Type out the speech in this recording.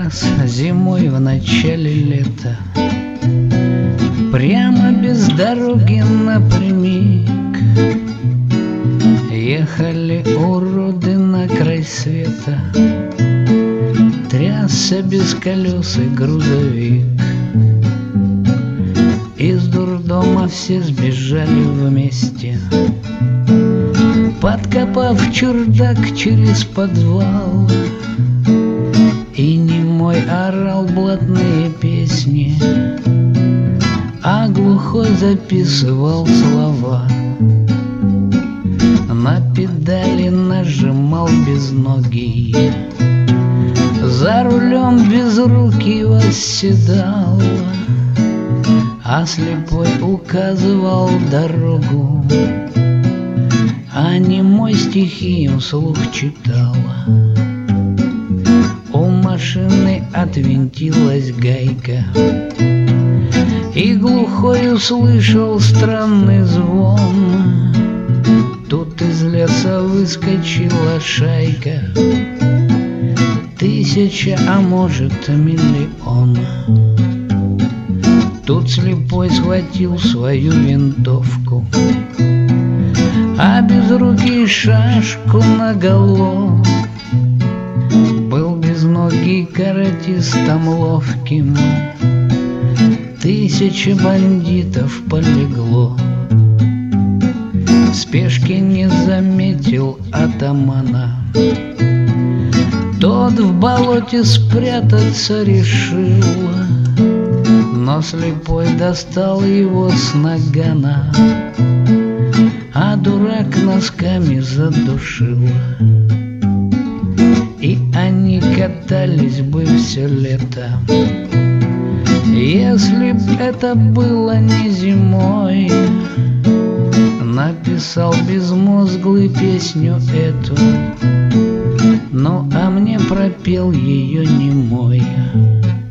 раз зимой в начале лета прямо без дороги напрямик ехали уроды на край света. Трясся без колес и грузовик. Из дурдома все сбежали вместе, подкопав чердак через подвал. И немой орал блатные песни, а глухой записывал слова. На педали нажимал безногий, за рулем безрукий восседал, а слепой указывал дорогу, а немой стихи вслух читал. У машины отвинтилась гайка, и глухой услышал странный звон. Тут из леса выскочила шайка, 1000, а может миллион. Тут слепой схватил свою винтовку, а безрукий шашку наголо. Был безногий каратистом ловким, 1000 бандитов полегло. В спешке не заметил атамана, тот в болоте спрятаться решил, но слепой достал его с нагана, а дурак носками задушил. И они катались бы все лето, если б это было не зимой. Написал безмозглый песню эту, ну а мне пропел ее немой.